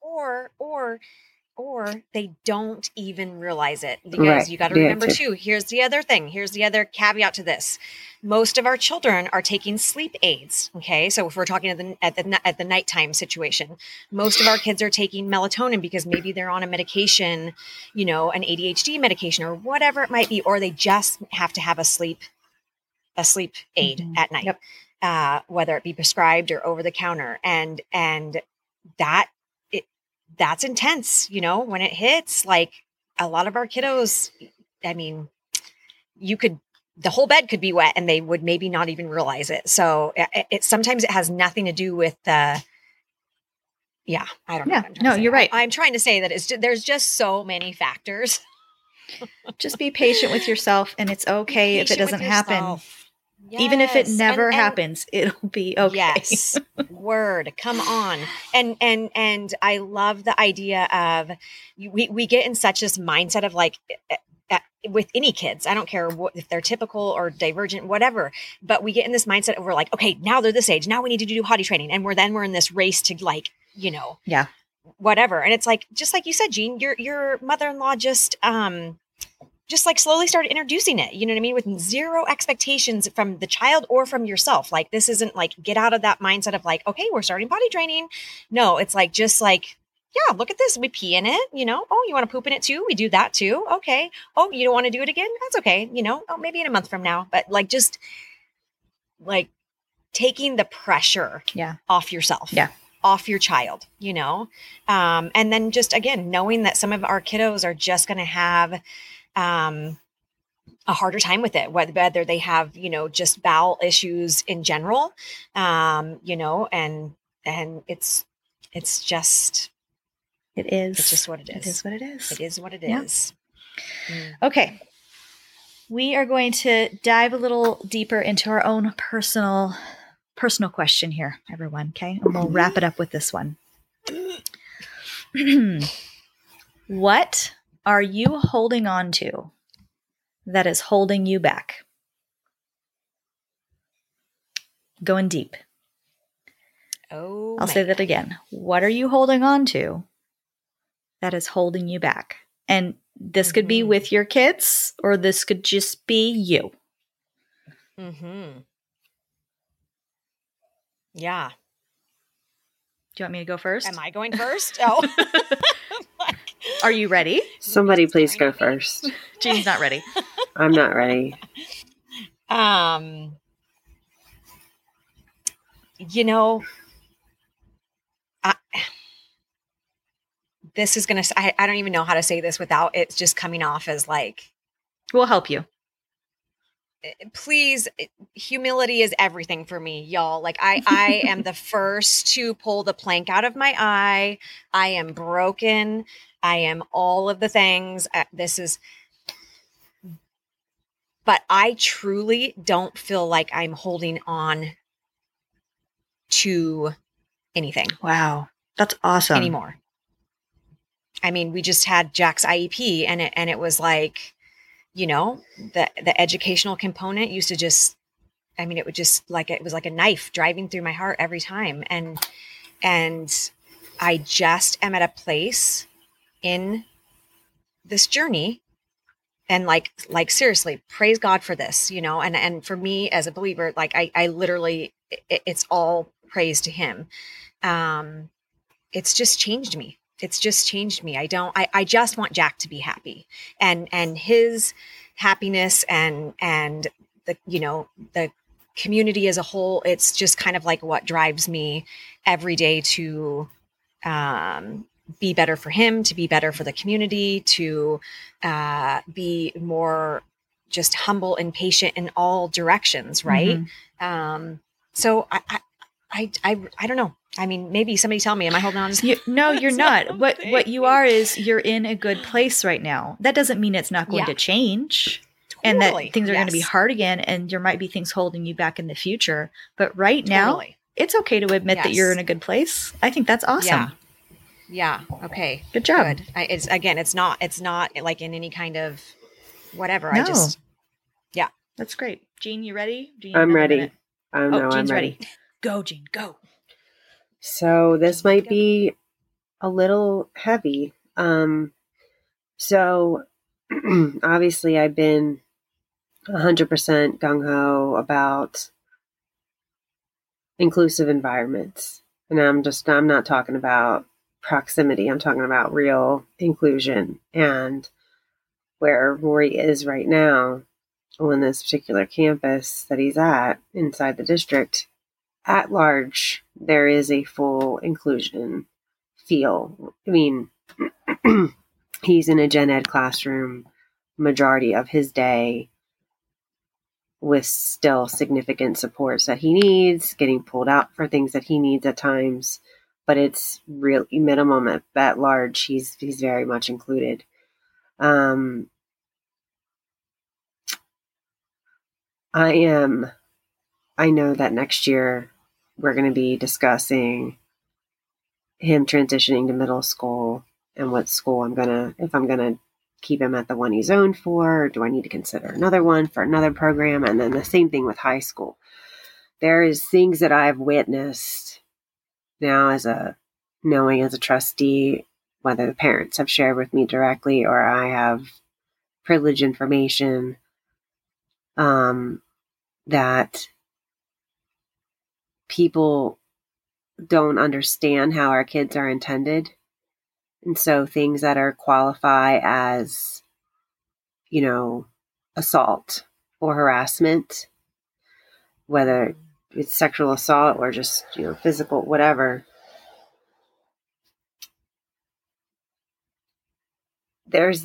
Or they don't even realize it, because you got to remember too, here's the other thing. Here's the other caveat to this. Most of our children are taking sleep aids. Okay. So if we're talking at the nighttime situation, most of our kids are taking melatonin because maybe they're on a medication, an ADHD medication or whatever it might be, or they just have to have a sleep aid at night, whether it be prescribed or over the counter. And that's intense, when it hits, like a lot of our kiddos, I mean, the whole bed could be wet and they would maybe not even realize it. So sometimes it has nothing to do with I don't know.
Yeah, no, you're right.
I'm trying to say that there's just so many factors.
Just be patient with yourself, and it's okay if it doesn't happen.
Yes.
Even if it never happens, it'll be okay.
Yes. Word. Come on. And I love the idea of we get in such this mindset of like, with any kids, I don't care if they're typical or divergent, whatever, but we get in this mindset of we're like, okay, now they're this age. Now we need to do potty training. And we're in this race to like,
yeah,
whatever. And it's like, just like you said, Jean, your mother-in-law just like slowly started introducing it, you know what I mean? With zero expectations from the child or from yourself. Like, this isn't like, get out of that mindset of like, okay, we're starting potty training. No, it's like, just like, yeah, look at this. We pee in it, oh, you want to poop in it too? We do that too. Okay. Oh, you don't want to do it again? That's okay. Oh, maybe in a month from now, but like, just like taking the pressure off yourself.
Yeah.
Off your child, and then just, again, knowing that some of our kiddos are just going to have a harder time with it, whether they have, just bowel issues in general, and it's just, it's just what it is.
It is what it is.
It is what it is.
Okay. We are going to dive a little deeper into our own personal question here, everyone. Okay. And we'll wrap it up with this one. What are you holding on to that is holding you back? Going deep.
Oh,
I'll say that again. What are you holding on to that is holding you back? And this could be with your kids, or this could just be you.
Mm-hmm. Yeah.
Do you want me to go first?
Am I going first? Oh.
Are you ready?
Somebody please go first.
Jean's not ready.
I'm not ready.
This is going to, I don't even know how to say this without it just coming off as like.
We'll help you.
Please, humility is everything for me, y'all. Like I am the first to pull the plank out of my eye. I am broken. I am all of the things. But I truly don't feel like I'm holding on to anything.
Wow. That's awesome.
Anymore. I mean, we just had Jack's IEP and it was like, the educational component used to just, I mean, it would just like, it was like a knife driving through my heart every time. And I just am at a place in this journey, and like seriously, praise God for this, and for me as a believer, like I literally, it's all praise to him. It's just changed me. It's just changed me. I just want Jack to be happy, and his happiness and the, the community as a whole. It's just kind of like what drives me every day to, be better for him, to be better for the community, to, be more just humble and patient in all directions. Right. Mm-hmm. So I don't know. I mean, maybe somebody tell me, am I holding on to
no, you're not. What you are is you're in a good place right now. That doesn't mean it's not going to change, totally. And that things are going to be hard again, and there might be things holding you back in the future. But right now, it's okay to admit that you're in a good place. I think that's awesome.
Yeah. Okay.
Good job.
Good. It's not like in any kind of whatever.
No.
Yeah.
That's great. Jean, you ready?
I'm ready.
Jean's ready. Go, Jean, go.
So this might be a little heavy. So obviously I've been 100% gung-ho about inclusive environments. And I'm not talking about proximity. I'm talking about real inclusion. And where Rory is right now on this particular campus that he's at inside the district, at large, there is a full inclusion feel. I mean, he's in a gen ed classroom majority of his day with still significant supports that he needs, getting pulled out for things that he needs at times, but it's really minimum at large. He's very much included. I know that next year we're going to be discussing him transitioning to middle school and what school if I'm going to keep him at the one he's zoned for, or do I need to consider another one for another program? And then the same thing with high school. There is things that I've witnessed now knowing as a trustee, whether the parents have shared with me directly or I have privileged information, that people don't understand how our kids are intended. And so things that qualify as, assault or harassment, whether it's sexual assault or just, physical, whatever. There's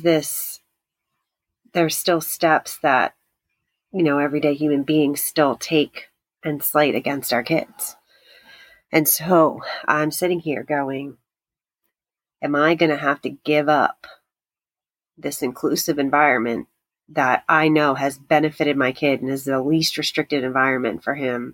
still steps that, everyday human beings still take and slight against our kids. And so I'm sitting here going, am I going to have to give up this inclusive environment that I know has benefited my kid and is the least restricted environment for him,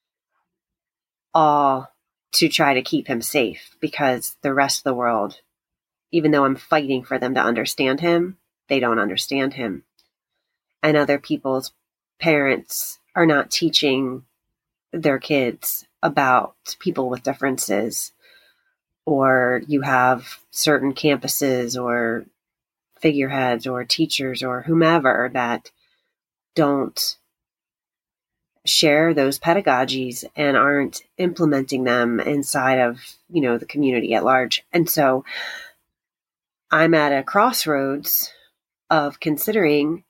all to try to keep him safe? Because the rest of the world, even though I'm fighting for them to understand him, they don't understand him. And other people's parents are not teaching their kids about people with differences, or you have certain campuses or figureheads or teachers or whomever that don't share those pedagogies and aren't implementing them inside of, the community at large. And so I'm at a crossroads of considering,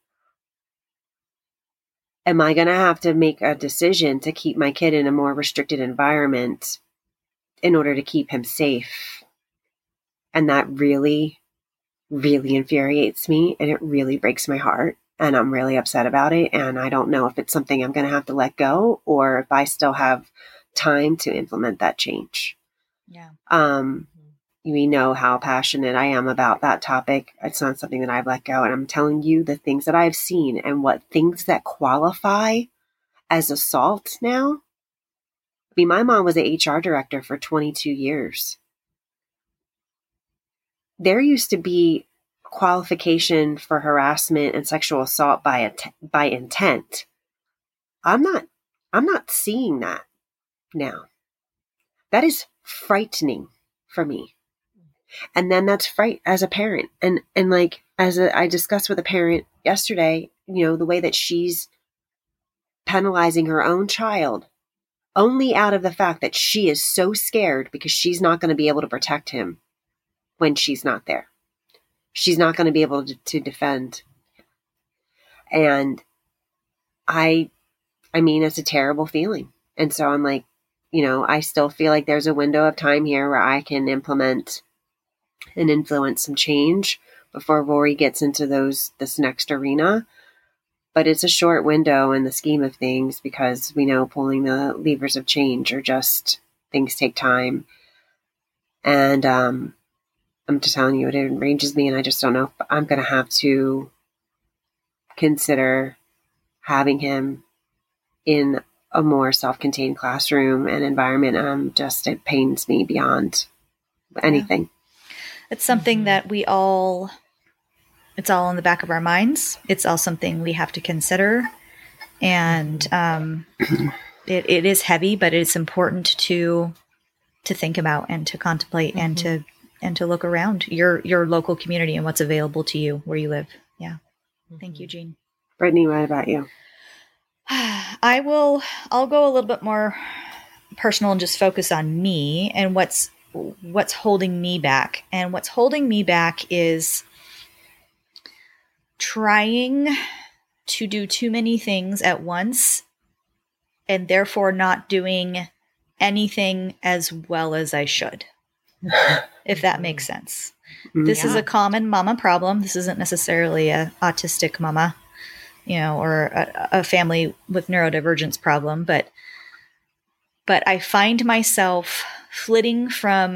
am I going to have to make a decision to keep my kid in a more restricted environment in order to keep him safe? And that really, really infuriates me, and it really breaks my heart, and I'm really upset about it. And I don't know if it's something I'm going to have to let go or if I still have time to implement that change.
Yeah.
We know how passionate I am about that topic. It's not something that I've let go. And I'm telling you the things that I've seen and what things that qualify as assault now. I mean, my mom was an HR director for 22 years. There used to be qualification for harassment and sexual assault by intent. I'm not seeing that now. That is frightening for me. And then that's fright as a parent. And like, I discussed with a parent yesterday, the way that she's penalizing her own child only out of the fact that she is so scared because she's not going to be able to protect him when she's not there. She's not going to be able to defend. And I mean, it's a terrible feeling. And so I'm like, I still feel like there's a window of time here where I can implement and influence some change before Rory gets into this next arena. But it's a short window in the scheme of things, because we know pulling the levers of change are just, things take time. And I'm just telling you, it enrages me, and I just don't know if I'm going to have to consider having him in a more self-contained classroom and environment. It pains me beyond anything.
Yeah. It's something that it's all in the back of our minds. It's all something we have to consider. And it is heavy, but it's important to think about and to contemplate and to look around your local community and what's available to you where you live. Yeah. Thank you, Jean.
Brittany, what about you?
I'll go a little bit more personal and just focus on me and what's holding me back. And what's holding me back is trying to do too many things at once and therefore not doing anything as well as I should, if that makes sense. This is
Yeah.
a common mama problem. This isn't necessarily a autistic mama, or a family with neurodivergence problem, but I find myself flitting from,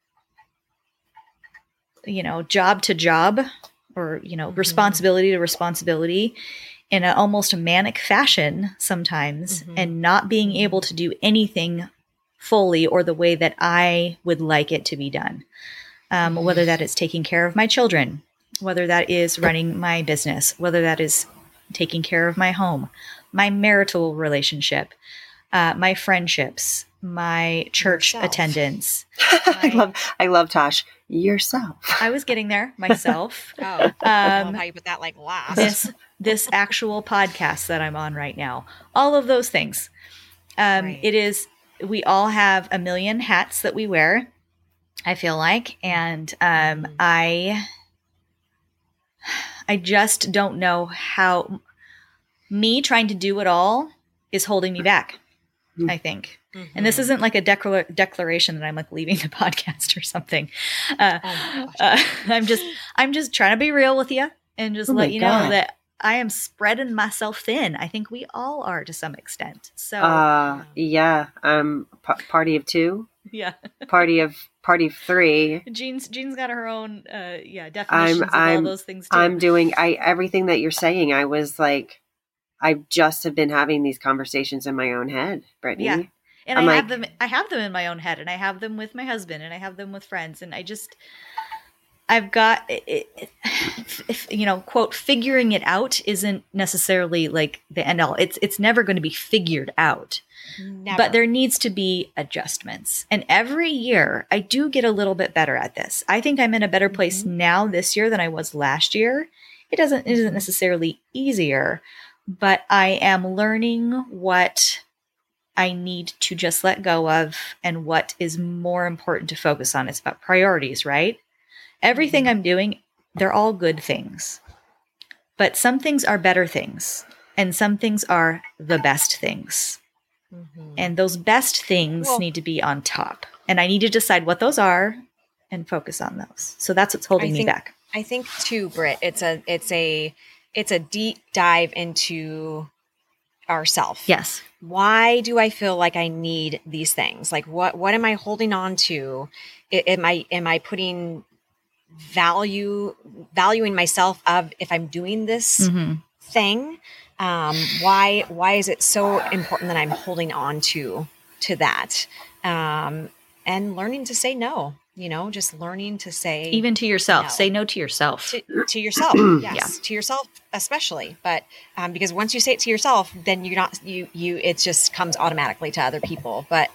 job to job, or, responsibility to responsibility in an almost manic fashion sometimes, and not being able to do anything fully or the way that I would like it to be done. Whether that is taking care of my children, whether that is running my business, whether that is taking care of my home, my marital relationship, my friendships, my church
Yourself.
attendance.
I love Tosh. Yourself.
I was getting there myself.
Oh, I love how you put that like last.
This actual podcast that I'm on right now. All of those things.
Right.
It is, we all have a million hats that we wear, I feel like. And I just don't know how me trying to do it all is holding me back, I think. And this isn't like a declaration that I'm like leaving the podcast or something. I'm just trying to be real with you and just let you know that I am spreading myself thin. I think we all are to some extent. So
yeah, party of two.
Yeah.
Party of three.
Jean's got her own definitions of all those things too.
I'm doing everything that you're saying. I was like, I just have been having these conversations in my own head, Brittany.
Yeah. And I have them in my own head, and I have them with my husband, and I have them with friends, and I've got quote, figuring it out isn't necessarily like the end all. It's never going to be figured out.
Never.
But there needs to be adjustments. And every year I do get a little bit better at this. I think I'm in a better place now this year than I was last year. It isn't necessarily easier, but I am learning what I need to just let go of and what is more important to focus on. It's about priorities, right? Everything I'm doing, they're all good things. But some things are better things, and some things are the best things. And those best things need to be on top. And I need to decide what those are and focus on those. So that's what's holding me back.
I think too, Britt, it's a deep dive into ourself.
Yes.
Why do I feel like I need these things? Like what am I holding on to? Am I putting valuing myself of if I'm doing this thing? Why is it so important that I'm holding on to that? And learning to say no, just learning to say,
even to yourself,
no.
Say no to yourself,
to yourself. Yes. To yourself, especially. But, because once you say it to yourself, then you're not, it just comes automatically to other people. But,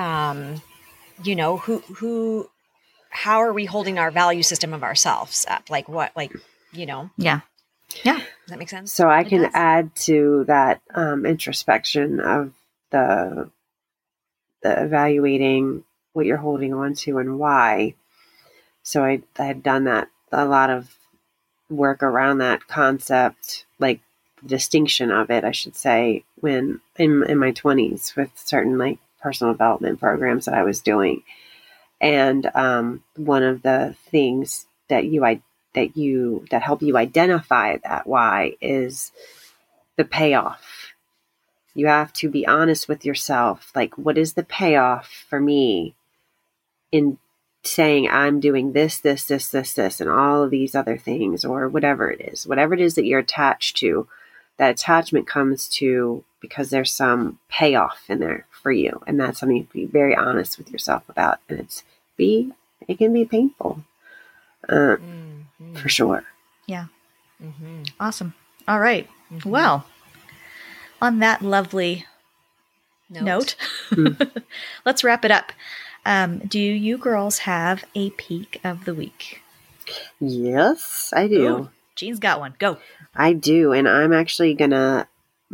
how are we holding our value system of ourselves up? Like what,
Yeah.
Does that make sense?
So I can add to that introspection of the evaluating what you're holding on to and why. So I had done that, a lot of work around that concept, like the distinction of it, I should say, when in my 20s with certain like personal development programs that I was doing. And one of the things that help you identify that why is the payoff. You have to be honest with yourself. Like, what is the payoff for me in saying I'm doing this, and all of these other things, or whatever it is that you're attached to? That attachment comes to because there's some payoff in there for you. And that's something you have to be very honest with yourself about. And it can be painful. For sure.
Yeah. Awesome. All right. Well, on that lovely note, let's wrap it up. Do you girls have a peak of the week?
Yes, I do.
Ooh, Jean's got one. Go.
I do. And I'm actually gonna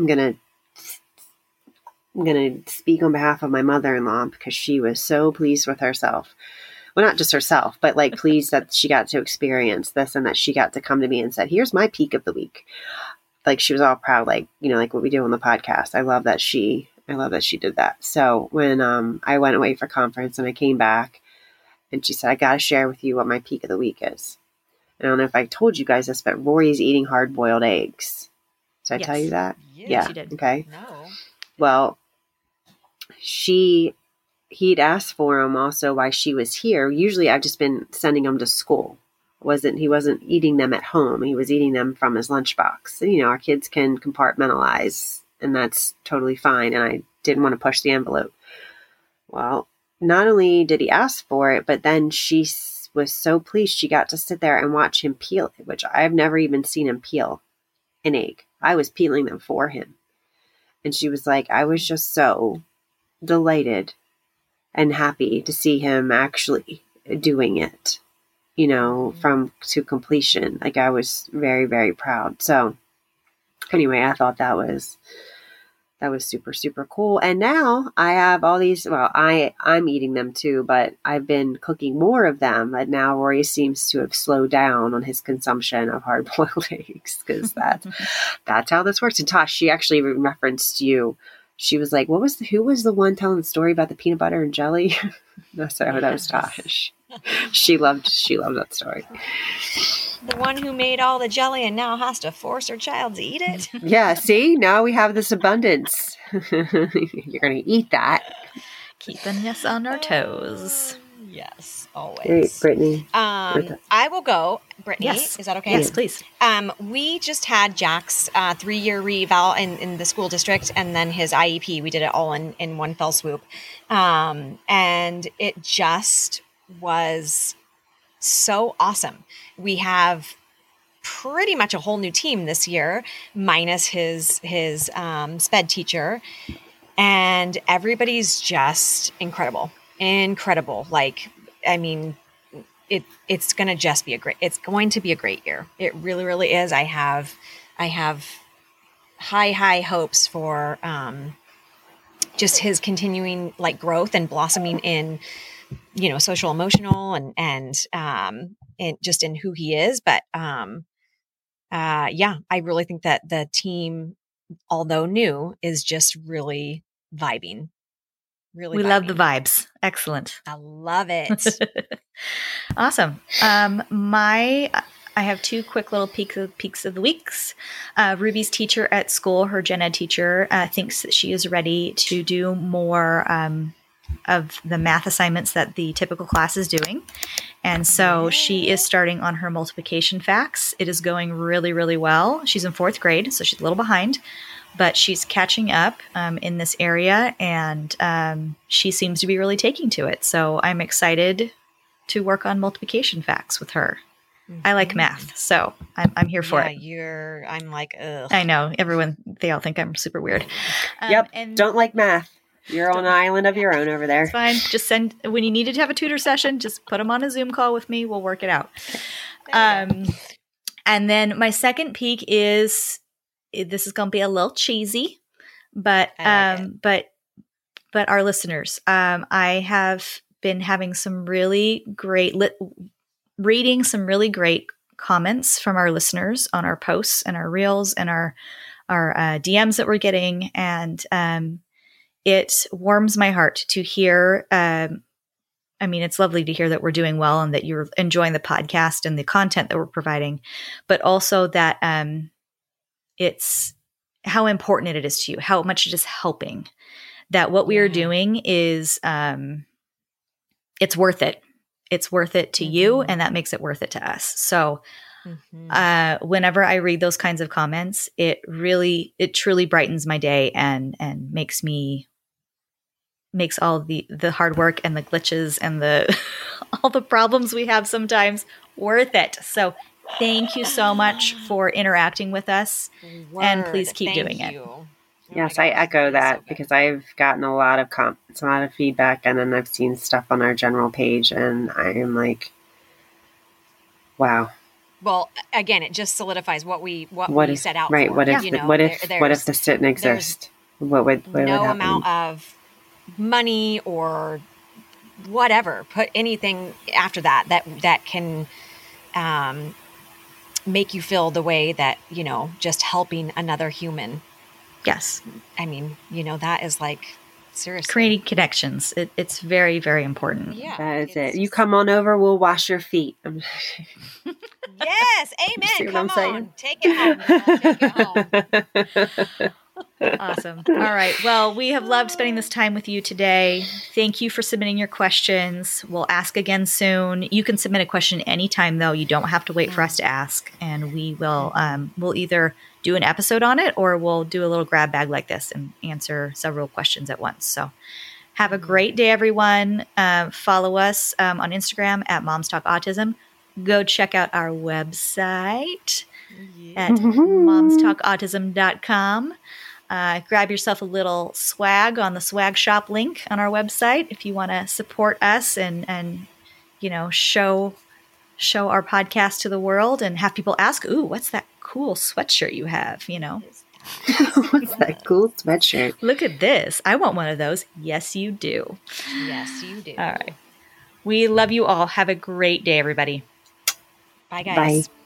speak on behalf of my mother-in-law because she was so pleased with herself. Well, not just herself, but like pleased that she got to experience this and that she got to come to me and said, here's my peak of the week. Like she was all proud, like what we do on the podcast. I love that she did that. So when I went away for conference and I came back And she said, I got to share with you what my peak of the week is. I don't know if I told you guys this, but Rory's eating hard-boiled eggs. Did I tell you that?
Yes, you did.
Okay.
No.
Well, he'd asked for them also while she was here. Usually I've just been sending them to school. He wasn't eating them at home. He was eating them from his lunchbox. And, our kids can compartmentalize, and that's totally fine. And I didn't want to push the envelope. Well, not only did he ask for it, but then she was so pleased she got to sit there and watch him peel it, which I've never even seen him peel an egg. I was peeling them for him. And she was like, I was just so delighted and happy to see him actually doing it, from to completion. Like, I was very, very proud. So anyway, I thought that was super, super cool. And now I have all these, well, I'm eating them too, but I've been cooking more of them. But now Rory seems to have slowed down on his consumption of hard-boiled eggs, because that's how this works. And Tosh, she actually referenced you. She was like, who was the one telling the story about the peanut butter and jelly? That was Tosh. She loved that story.
The one who made all the jelly and now has to force her child to eat it.
Yeah, see? Now we have this abundance. You're going to eat that.
Keeping us on our toes.
Yes, always.
Great, Brittany.
I will go. Brittany,
Yes.
Is that okay?
Yes, please.
We just had Jack's 3-year reeval in the school district, and then his IEP. We did it all in one fell swoop. And it just was so awesome. We have pretty much a whole new team this year, minus his sped teacher, and everybody's just incredible. Like, I mean, it's going to be a great year. It really, really is. I have high hopes for just his continuing like growth and blossoming in social, emotional, and just in who he is. But I really think that the team, although new, is just really vibing.
We love the vibes. Excellent.
I love it.
Awesome. I have 2 quick little peaks of the weeks. Ruby's teacher at school, her gen ed teacher, thinks that she is ready to do more of the math assignments that the typical class is doing. And so she is starting on her multiplication facts. It is going really, really well. She's in 4th grade, so she's a little behind, but she's catching up in this area, and she seems to be really taking to it. So I'm excited to work on multiplication facts with her. Mm-hmm. I like math, so I'm here for it.
I'm like, ugh.
I know. They all think I'm super weird.
Yep. And don't like math. You're on an island of your own over there.
It's fine. Just when you needed to have a tutor session, just put them on a Zoom call with me. We'll work it out. And then my second peak is, this is going to be a little cheesy, but our listeners, I have been having some really great reading some really great comments from our listeners on our posts and our reels and our DMs that we're getting. And it warms my heart to hear. It's lovely to hear that we're doing well and that you're enjoying the podcast and the content that we're providing, but also that it's how important it is to you, how much it is helping, that what we are doing is it's worth it. It's worth it to you, and that makes it worth it to us. So whenever I read those kinds of comments, it truly brightens my day and makes all the hard work and the glitches and all the problems we have sometimes worth it. So thank you so much for interacting with us, and please keep doing it.
Yes, I echo that because I've gotten a lot of comments, a lot of feedback, and then I've seen stuff on our general page, and I am like, wow.
Well, again, it just solidifies what we set out
right,
for.
What if this didn't exist? What would happen?
Amount of money or whatever, put anything after that can make you feel the way that, just helping another human.
Yes.
I mean, that is like Seriously.
Creating connections. It's very, very important.
Yeah.
That is
it's
it. You
just-
come on over, we'll wash your feet.
Yes.
See
Amen.
what
Come
I'm saying?
on. Take it home. Girl. Take it home.
Awesome. All right. Well, we have loved spending this time with you today. Thank you for submitting your questions. We'll ask again soon. You can submit a question anytime, though. You don't have to wait for us to ask, and we will. We'll either do an episode on it, or we'll do a little grab bag like this and answer several questions at once. So, have a great day, everyone. Follow us on Instagram at Moms Talk Autism. Go check out our website at momstalkautism.com. Grab yourself a little swag on the swag shop link on our website if you want to support us and show our podcast to the world and have people ask, "Ooh, what's that cool sweatshirt you have?"
What's that cool sweatshirt?
Look at this. I want one of those. Yes, you do.
Yes, you do.
All right. We love you all. Have a great day, everybody.
Bye, guys.
Bye.